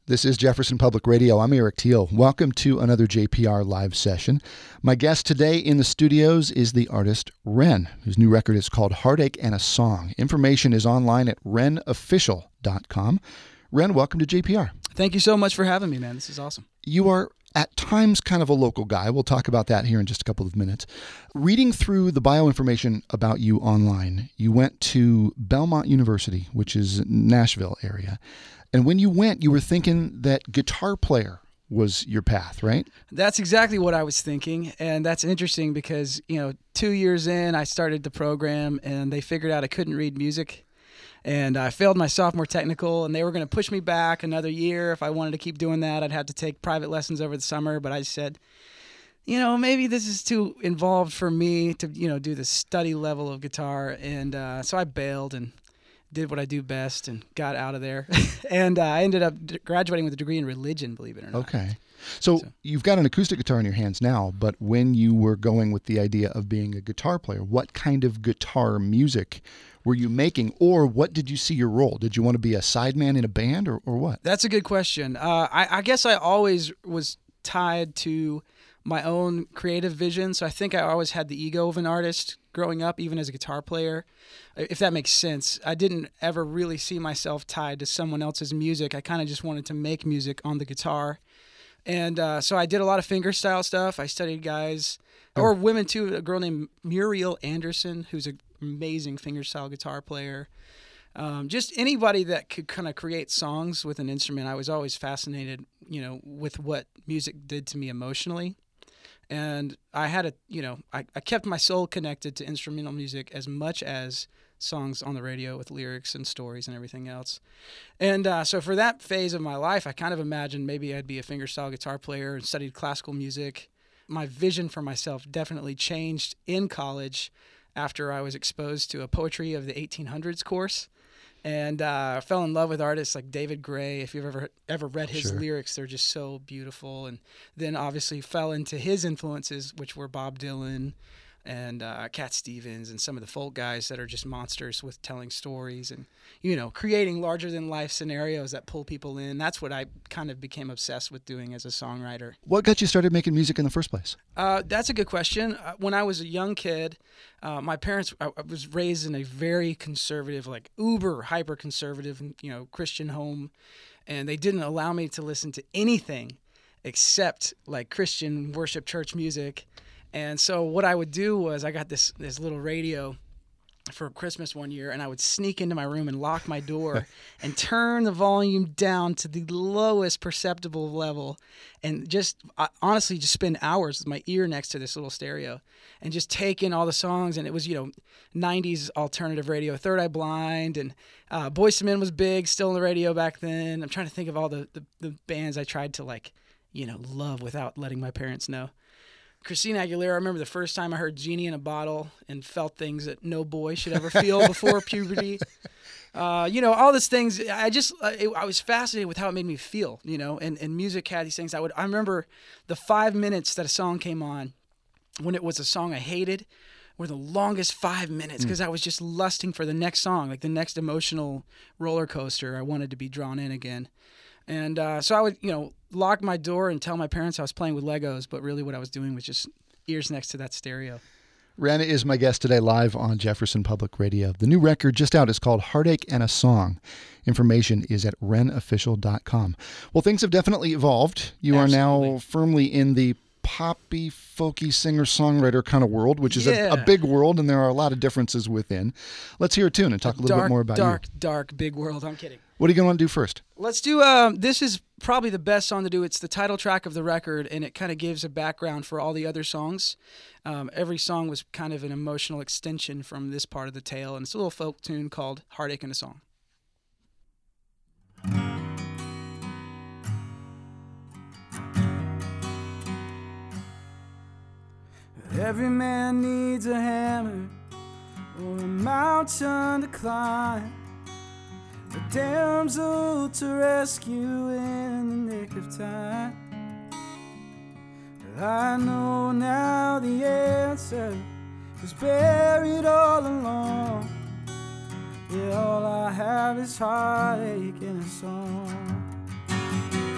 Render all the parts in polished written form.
This is Jefferson Public Radio. I'm Eric Teal. Welcome to another JPR live session. My guest today in the studios is the artist Ren, whose new record is called Heartache and a Song. Information is online at renofficial.com. Ren, welcome to JPR. Thank you so much for having me, man. This is awesome. You are at times kind of a local guy. We'll talk about that here in just a couple of minutes. Reading through the bio information about you online, you went to Belmont University, which is Nashville area. And when you went, you were thinking that guitar player was your path, right? That's exactly what I was thinking. And that's interesting because, 2 years in, I started the program and they figured out I couldn't read music. And I failed my sophomore technical, and they were going to push me back another year. If I wanted to keep doing that, I'd have to take private lessons over the summer. But I said, maybe this is too involved for me to, do the study level of guitar. And so I bailed and did what I do best and got out of there. And I ended up graduating with a degree in religion, believe it or not. Okay. So you've got an acoustic guitar in your hands now, but when you were going with the idea of being a guitar player, what kind of guitar music were you making, or what did you see your role? Did you want to be a sideman in a band, or what? That's a good question. I guess I always was tied to my own creative vision, so I think I always had the ego of an artist growing up, even as a guitar player, if that makes sense. I didn't ever really see myself tied to someone else's music. I kind of just wanted to make music on the guitar. And so I did a lot of fingerstyle stuff. I studied guys, or women too, a girl named Muriel Anderson, who's an amazing fingerstyle guitar player. Just anybody that could kind of create songs with an instrument. I was always fascinated, with what music did to me emotionally. And I had I kept my soul connected to instrumental music as much as songs on the radio with lyrics and stories and everything else. And so for that phase of my life, I kind of imagined maybe I'd be a fingerstyle guitar player and studied classical music. My vision for myself definitely changed in college after I was exposed to a Poetry of the 1800s course. And fell in love with artists like David Gray. If you've ever read his lyrics, they're just so beautiful. And then obviously fell into his influences, which were Bob Dylan and Cat Stevens and some of the folk guys that are just monsters with telling stories and, creating larger-than-life scenarios that pull people in. That's what I kind of became obsessed with doing as a songwriter. What got you started making music in the first place? That's a good question. When I was a young kid, my parents, I was raised in a very conservative, like uber hyper-conservative, Christian home, and they didn't allow me to listen to anything except like Christian worship church music. And so what I would do was I got this little radio for Christmas one year, and I would sneak into my room and lock my door and turn the volume down to the lowest perceptible level and honestly just spend hours with my ear next to this little stereo and just take in all the songs. And it was, 90s alternative radio, Third Eye Blind, and Boyz II Men was big, still on the radio back then. I'm trying to think of all the bands I tried to love without letting my parents know. Christina Aguilera, I remember the first time I heard Genie in a Bottle and felt things that no boy should ever feel before puberty. All these things. I was fascinated with how it made me feel, and music had these things. I remember the 5 minutes that a song came on when it was a song I hated were the longest 5 minutes because I was just lusting for the next song, like the next emotional roller coaster. I wanted to be drawn in again. And so I would, lock my door and tell my parents I was playing with Legos, but really what I was doing was just ears next to that stereo. Ren is my guest today live on Jefferson Public Radio. The new record just out is called Heartache and a Song. Information is at renofficial.com. Well, things have definitely evolved. You are now firmly in the poppy, folky singer-songwriter kind of world, which is a big world, and there are a lot of differences within. Let's hear a tune and talk a little bit more about you. Dark, big world. I'm kidding. What are you going to want to do first? Let's do, this is probably the best song to do. It's the title track of the record, and it kind of gives a background for all the other songs. Every song was kind of an emotional extension from this part of the tale, and it's a little folk tune called Heartache and a Song. Every man needs a hammer or a mountain to climb, a damsel to rescue in the nick of time. But I know now the answer is buried all along. Yeah, all I have is heartache and a song.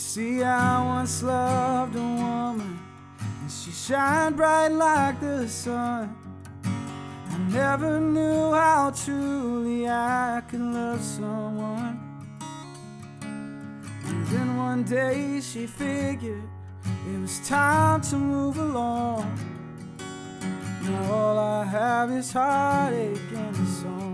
see, I once loved a woman, and she shined bright like the sun. I never knew how truly I could love someone. And then one day she figured it was time to move along. Now all I have is heartache and a song.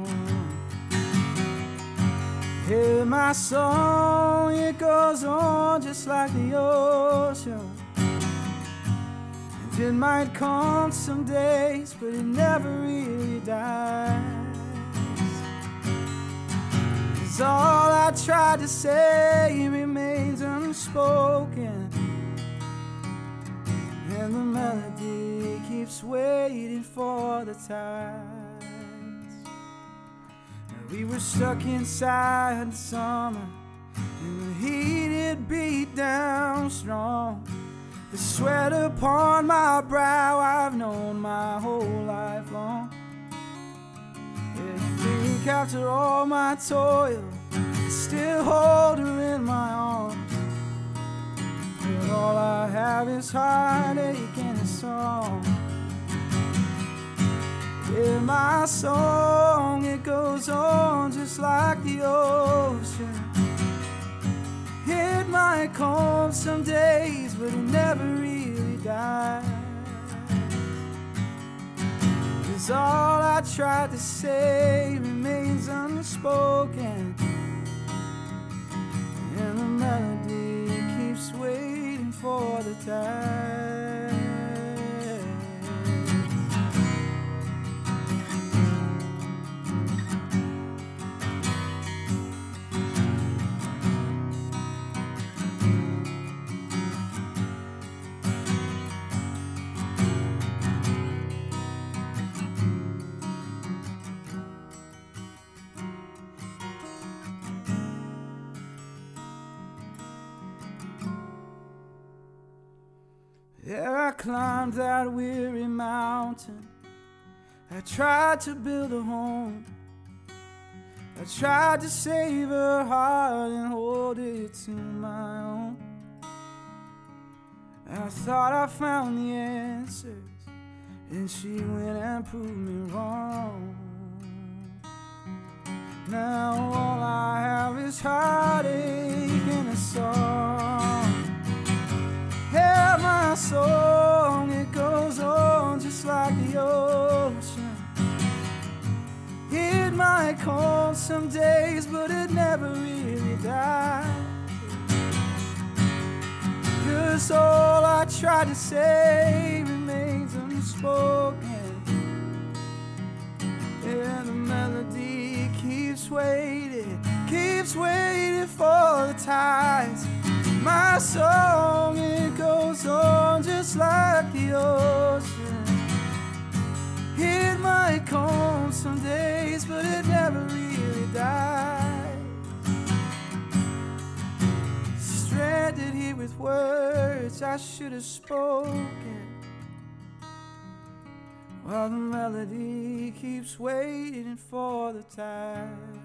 Hear my song, it goes on just like the ocean. And it might come some days, but it never really dies. 'Cause all I tried to say remains unspoken, and the melody keeps waiting for the tides. We were stuck inside the summer, and the heat it beat down strong. The sweat upon my brow I've known my whole life long. Yeah, I think after all my toil, I still hold her in my arms. But all I have is heartache and a song. Yeah, my song, it goes on just like the ocean. It might come some days, but it never really dies. 'Cause all I tried to say remains unspoken, and the melody keeps waiting for the tide. Yeah, I climbed that weary mountain. I tried to build a home. I tried to save her heart and hold it to my own. I thought I found the answers, and she went and proved me wrong. Now all I have is heartache and a song. Yeah, my song, it goes on just like the ocean. It might come some days, but it never really dies. 'Cause all I try to say remains unspoken, and the melody keeps waiting for the tides. My song, it goes on just like the ocean. It might come some days, but it never really dies. Stranded here with words I should have spoken, while the melody keeps waiting for the tide.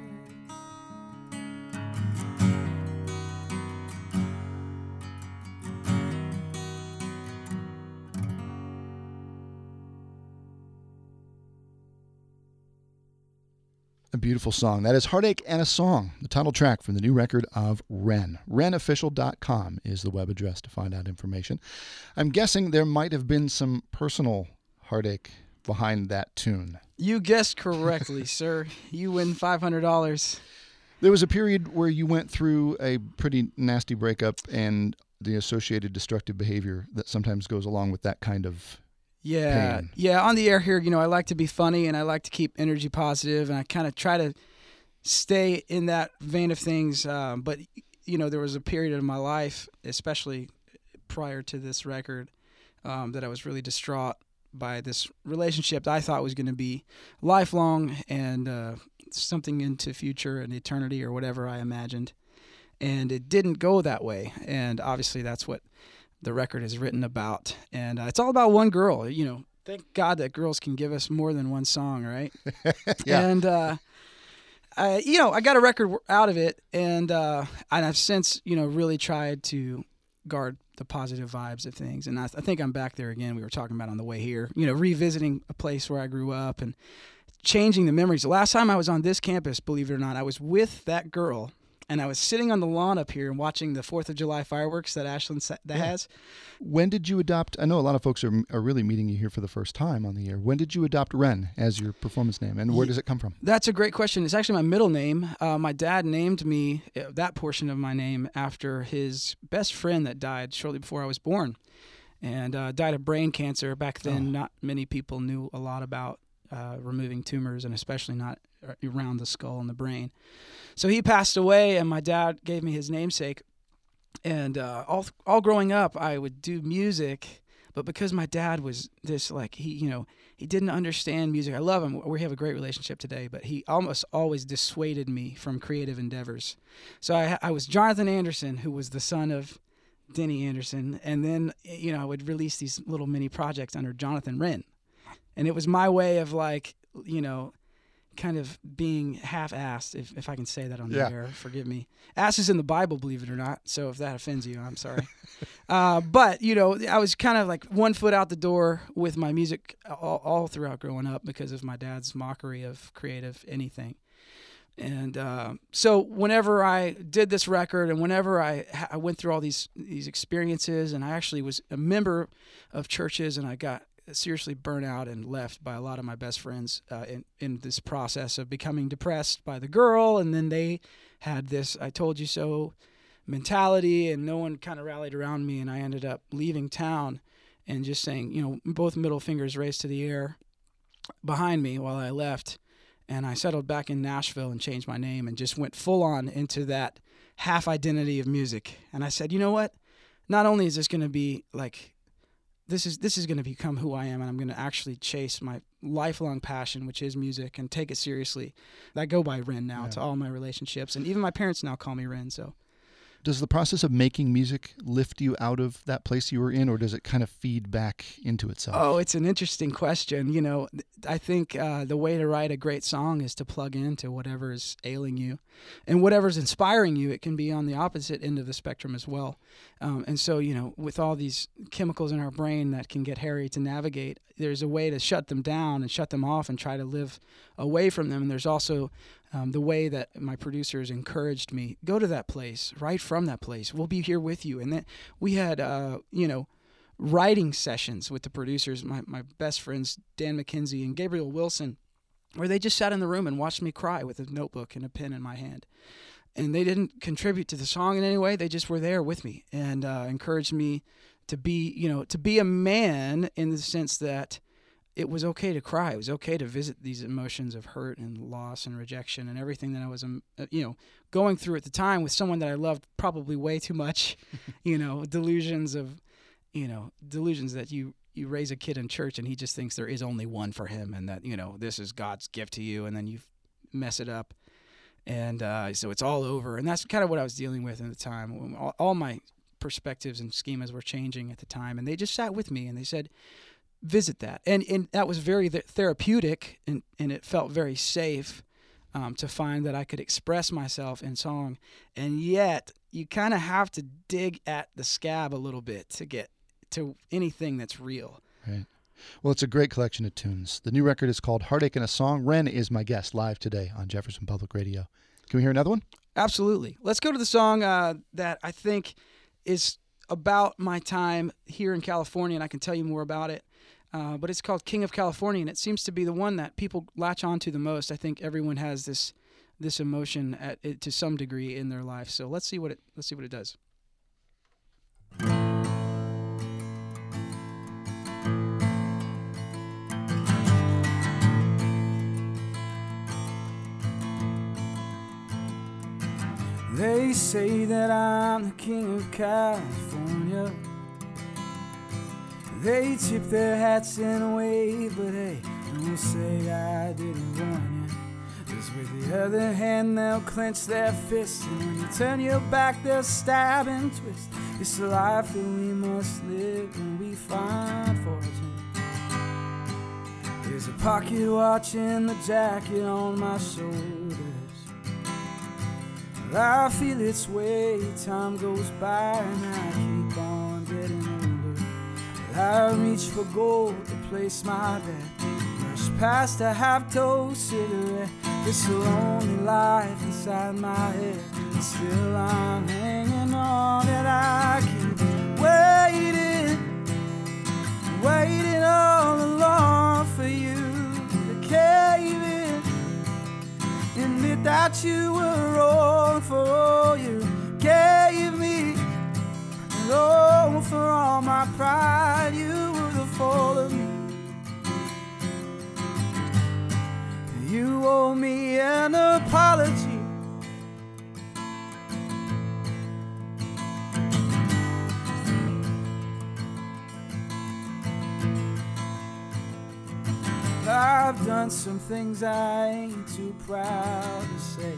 A beautiful song. That is Heartache and a Song, the title track from the new record of Ren. RenOfficial.com is the web address to find out information. I'm guessing there might have been some personal heartache behind that tune. You guessed correctly, sir. You win $500. There was a period where you went through a pretty nasty breakup and the associated destructive behavior that sometimes goes along with that kind of pain. Yeah. On the air here, I like to be funny and I like to keep energy positive, and I kind of try to stay in that vein of things. But there was a period of my life, especially prior to this record, that I was really distraught by this relationship that I thought was going to be lifelong and something into future and eternity or whatever I imagined. And it didn't go that way. And obviously that's what the record is written about. And it's all about one girl. Thank God that girls can give us more than one song, right? Yeah. And I got a record out of it, and I've since, really tried to guard the positive vibes of things. And I think I'm back there again. We were talking about on the way here, revisiting a place where I grew up and changing the memories. The last time I was on this campus, believe it or not, I was with that girl, and I was sitting on the lawn up here and watching the 4th of July fireworks that Ashland has. When did you adopt, I know a lot of folks are really meeting you here for the first time on the air. When did you adopt Ren as your performance name, and where does it come from? That's a great question. It's actually my middle name. My dad named me that portion of my name after his best friend that died shortly before I was born, and died of brain cancer. Back then, not many people knew a lot about removing tumors, and especially not around the skull and the brain. So he passed away, and my dad gave me his namesake. And all growing up, I would do music, but because my dad was this, he didn't understand music. I love him. We have a great relationship today, but he almost always dissuaded me from creative endeavors. So I was Jonathan Anderson, who was the son of Denny Anderson, and then I would release these little mini projects under Jonathan Wren. And it was my way of kind of being half-assed, if I can say that on the air. Forgive me. Ass is in the Bible, believe it or not. So if that offends you, I'm sorry. But I was kind of like one foot out the door with my music all throughout growing up because of my dad's mockery of creative anything. And so whenever I did this record, and whenever I went through all these experiences, and I actually was a member of churches, and I got seriously burnt out and left by a lot of my best friends in this process of becoming depressed by the girl, and then they had this "I told you so" mentality, and no one kind of rallied around me, and I ended up leaving town and just saying, both middle fingers raised to the air behind me while I left, and I settled back in Nashville and changed my name and just went full on into that half identity of music. And I said, you know what? Not only is this going to be this is going to become who I am, and I'm going to actually chase my lifelong passion, which is music, and take it seriously. I go by Ren now to all my relationships, and even my parents now call me Ren. So, does the process of making music lift you out of that place you were in, or does it kind of feed back into itself? Oh, it's an interesting question. I think the way to write a great song is to plug into whatever is ailing you, and whatever's inspiring you. It can be on the opposite end of the spectrum as well. And so, with all these chemicals in our brain that can get hairy to navigate, there's a way to shut them down and shut them off and try to live away from them. And there's also the way that my producers encouraged me, go to that place, write from that place. We'll be here with you. And then we had, writing sessions with the producers, my best friends, Dan McKenzie and Gabriel Wilson, where they just sat in the room and watched me cry with a notebook and a pen in my hand. And they didn't contribute to the song in any way. They just were there with me and encouraged me to be a man in the sense that it was okay to cry. It was okay to visit these emotions of hurt and loss and rejection and everything that I was, going through at the time with someone that I loved probably way too much. Delusions that you raise a kid in church and he just thinks there is only one for him, and that this is God's gift to you, and then you mess it up. And so it's all over. And that's kind of what I was dealing with at the time. All my perspectives and schemas were changing at the time. And they just sat with me and they said, visit that. And that was very therapeutic, and it felt very safe to find that I could express myself in song. And yet you kind of have to dig at the scab a little bit to get to anything that's real. Right. Well, it's a great collection of tunes. The new record is called Heartache and a Song. Ren is my guest live today on Jefferson Public Radio. Can we hear another one? Absolutely. Let's go to the song that I think is about my time here in California, and I can tell you more about it. But it's called King of California, and it seems to be the one that people latch onto the most. I think everyone has this emotion to some degree in their life. So let's see what it does. They say that I'm the king of California. They tip their hats and wave, but hey, don't say I didn't warn you. 'Cause with the other hand, they'll clench their fists, and when you turn your back, they'll stab and twist. It's the life that we must live when we find fortune. There's a pocket watch in the jacket on my shoulders. I feel its way, time goes by and I keep on getting older. I reach for gold to place my bet, rush past a half-toast cigarette. It's a lonely life inside my head, and still I'm hanging on, and I keep waiting all along for you to cave in. Admit that you were wrong for all you gave me, and oh, for all my pride, you were the fall of me. You owe me an apology. I've done some things I ain't too proud to say.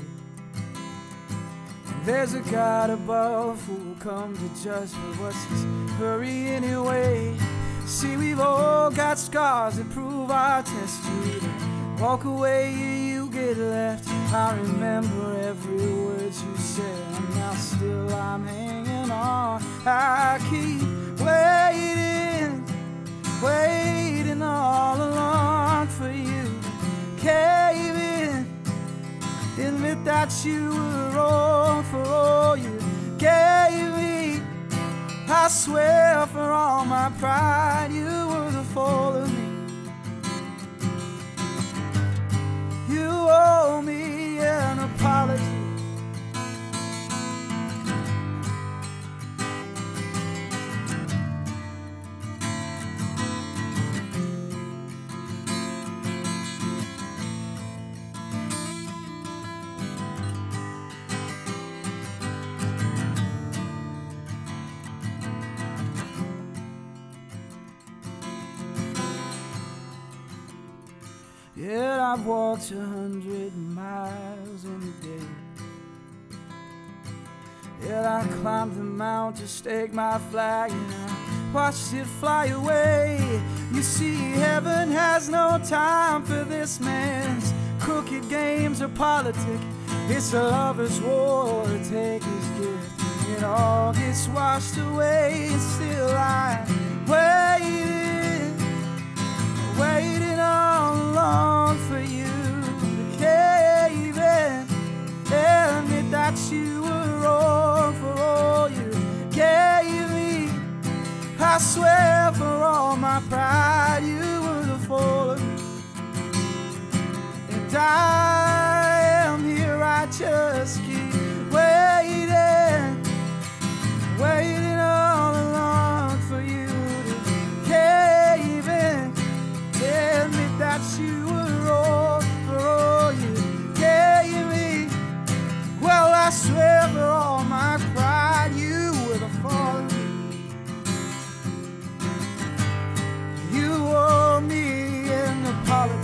And there's a God above who will come to judge, but what's his hurry anyway? See, we've all got scars that prove our test. You walk away, you get left. I remember every word you said, and now still I'm hanging on. I keep waiting all along for you to cave in. Admit that you were wrong for all you gave me. I swear for all my pride, you were the fall of me. You owe me an apology. Yet I've walked 100 miles in a day. Yet I climbed the mount to stake my flag, and I watched it fly away. You see, heaven has no time for this man's crooked games or politic. It's a lover's war to take his gift. It all gets washed away, and still I'm waiting all along for you to cave in. Admit that you were wrong for all you gave me. I swear for all my pride, you were the fall of me. And I am here, I just keep waiting all along for you to cave in. Admit that you were wrong for all you gave me. Well, I swear for all my pride, you were the fall of me. You owe me an apology.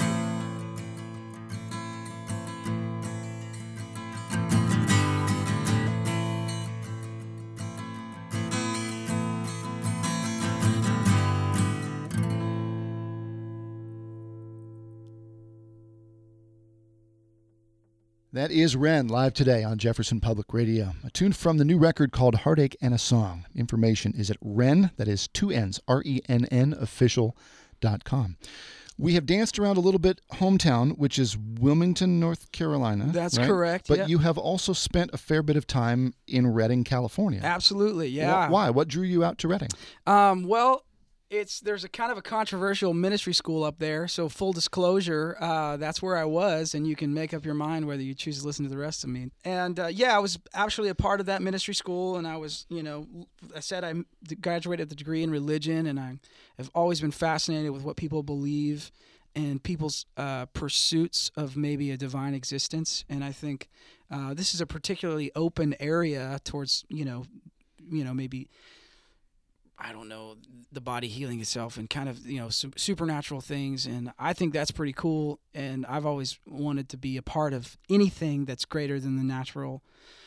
That is Ren, live today on Jefferson Public Radio. A tune from the new record called Heartache and a Song. Information is at Ren, that is 2 N's, RENN, official.com. We have danced around a little bit hometown, which is Wilmington, North Carolina. That's right? correct. But yeah. you have also spent a fair bit of time in Redding, California. Absolutely, yeah. Why? What drew you out to Redding? Well, there's a kind of a controversial ministry school up there. So full disclosure, that's where I was, and you can make up your mind whether you choose to listen to the rest of me. And I was actually a part of that ministry school, and I was, I said I graduated with a degree in religion, and I have always been fascinated with what people believe and people's pursuits of maybe a divine existence. And I think this is a particularly open area towards, maybe, I don't know, the body healing itself and kind of, supernatural things. And I think that's pretty cool. And I've always wanted to be a part of anything that's greater than the natural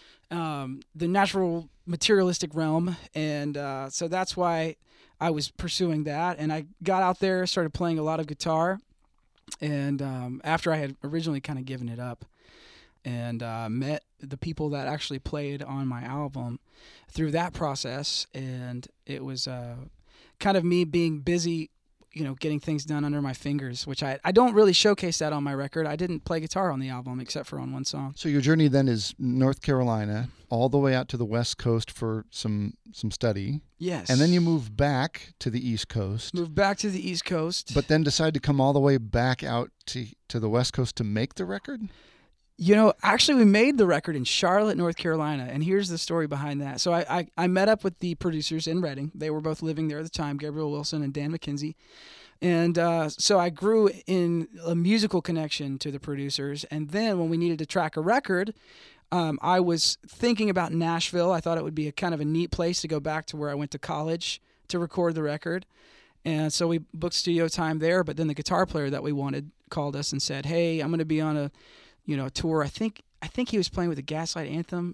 materialistic realm. And so that's why I was pursuing that. And I got out there, started playing a lot of guitar. And after I had originally kind of given it up, and met the people that actually played on my album through that process. And it was kind of me being busy, getting things done under my fingers, which I don't really showcase that on my record. I didn't play guitar on the album except for on one song. So your journey then is North Carolina all the way out to the West Coast for some study. Yes. And then you move back to the East Coast. Moved back to the East Coast. But then decide to come all the way back out to the West Coast to make the record? Actually, we made the record in Charlotte, North Carolina, and here's the story behind that. So I met up with the producers in Reading. They were both living there at the time, Gabriel Wilson and Dan McKenzie. And so I grew in a musical connection to the producers. And then when we needed to track a record, I was thinking about Nashville. I thought it would be a kind of a neat place to go back to where I went to college to record the record. And so we booked studio time there. But then the guitar player that we wanted called us and said, "Hey, I'm going to be on a tour." I think he was playing with the Gaslight Anthem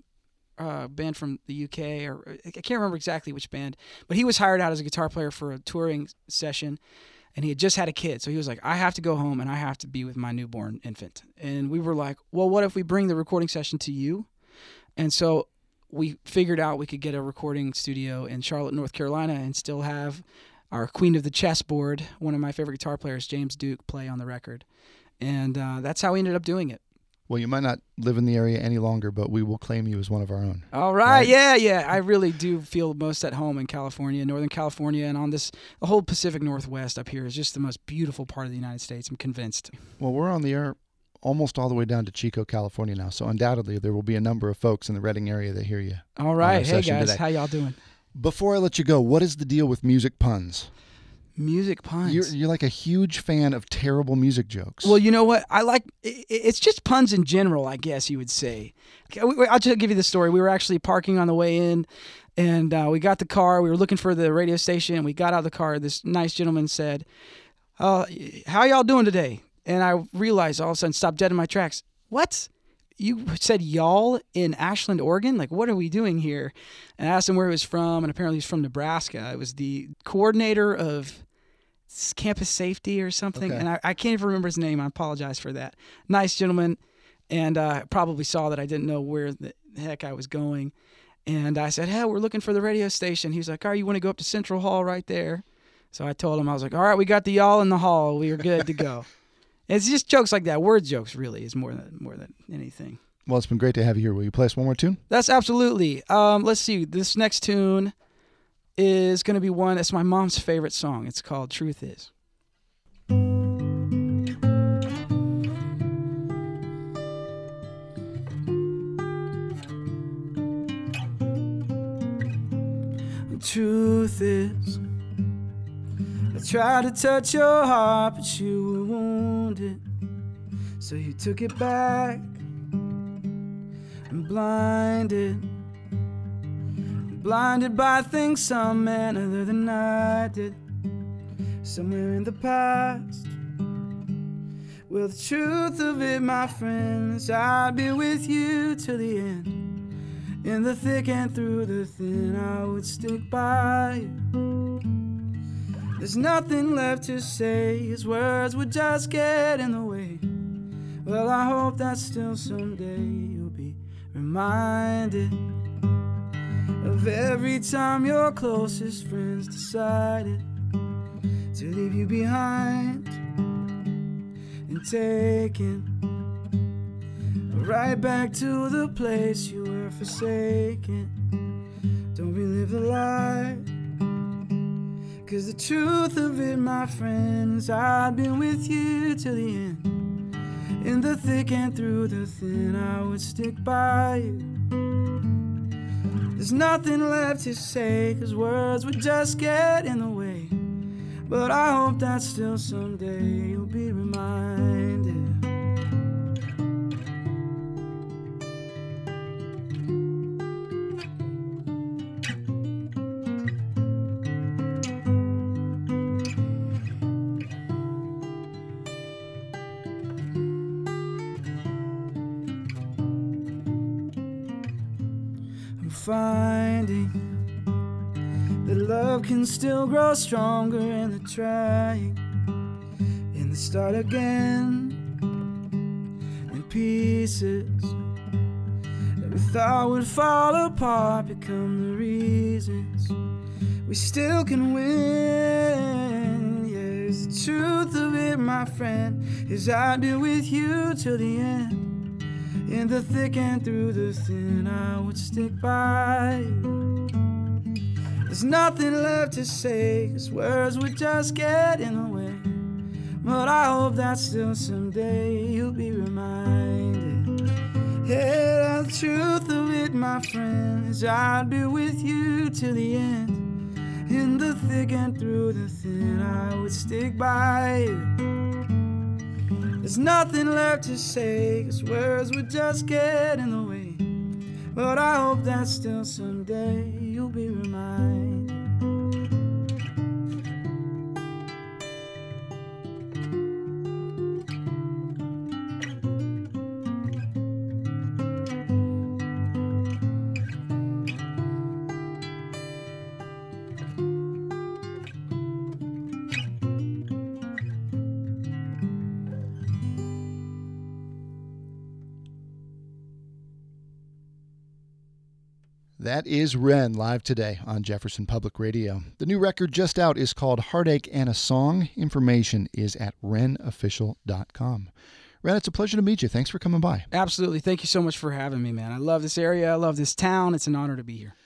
band from the UK, or I can't remember exactly which band, but he was hired out as a guitar player for a touring session, and he had just had a kid. So he was like, "I have to go home and I have to be with my newborn infant." And we were like, "Well, what if we bring the recording session to you?" And so we figured out we could get a recording studio in Charlotte, North Carolina, and still have our queen of the chessboard, one of my favorite guitar players, James Duke, play on the record. And that's how we ended up doing it. Well, you might not live in the area any longer, but we will claim you as one of our own. All right. Yeah. I really do feel most at home in California, Northern California, and on the whole Pacific Northwest up here is just the most beautiful part of the United States. I'm convinced. Well, we're on the air almost all the way down to Chico, California now, so undoubtedly there will be a number of folks in the Reading area that hear you. All right. Hey, guys. Today. How y'all doing? Before I let you go, what is the deal with music puns? Music puns. You're like a huge fan of terrible music jokes. Well, you know what? I like it's just puns in general, I guess you would say. I'll just give you the story. We were actually parking on the way in, and we got the car. We were looking for the radio station. We got out of the car. This nice gentleman said, "How y'all doing today?" And I realized all of a sudden, stopped dead in my tracks. What? You said y'all in Ashland, Oregon? Like, what are we doing here? And I asked him where he was from, and apparently he's from Nebraska. It was the coordinator of campus safety or something, okay. And I can't even remember his name. I apologize for that. Nice gentleman, and probably saw that I didn't know where the heck I was going. And I said, "Hey, we're looking for the radio station." He was like, "All right, you want to go up to Central Hall right there?" So I told him, I was like, "All right, we got the y'all in the hall. We are good to go." It's just jokes like that. Word jokes really is more than anything. Well, it's been great to have you here. Will you play us one more tune? That's absolutely. Let's see. This next tune is going to be one that's my mom's favorite song. It's called Truth Is. Truth is, I tried to touch your heart, but you were wounded, so you took it back and blinded by things some man other than I did. Somewhere in the past, well, the truth of it, my friends, I'd be with you till the end. In the thick and through the thin, I would stick by you. There's nothing left to say, his words would just get in the way. Well, I hope that still someday you'll be reminded of every time your closest friends decided to leave you behind and taken right back to the place you were forsaken. Don't relive the lie, 'cause the truth of it, my friends, I've been with you till the end. In the thick and through the thin, I would stick by you. There's nothing left to say, 'cause words would just get in the way. But I hope that still someday you'll be reminded. Finding that love can still grow stronger in the trying, in the start again, in pieces. we thought would fall apart become the reasons we still can win. Yes, the truth of it, my friend, is I'd be with you till the end. In the thick and through the thin, I would stick by you. There's nothing left to say, 'cause words would just get in the way. But I hope that still someday you'll be reminded. Yeah, the truth of it, my friend, is I'd be with you till the end. In the thick and through the thin, I would stick by you. There's nothing left to say, 'cause words would just get in the way. But I hope that still someday you'll be reminded. That is Ren live today on Jefferson Public Radio. The new record just out is called Heartache and a Song. Information is at renofficial.com. Ren, it's a pleasure to meet you. Thanks for coming by. Absolutely. Thank you so much for having me, man. I love this area. I love this town. It's an honor to be here.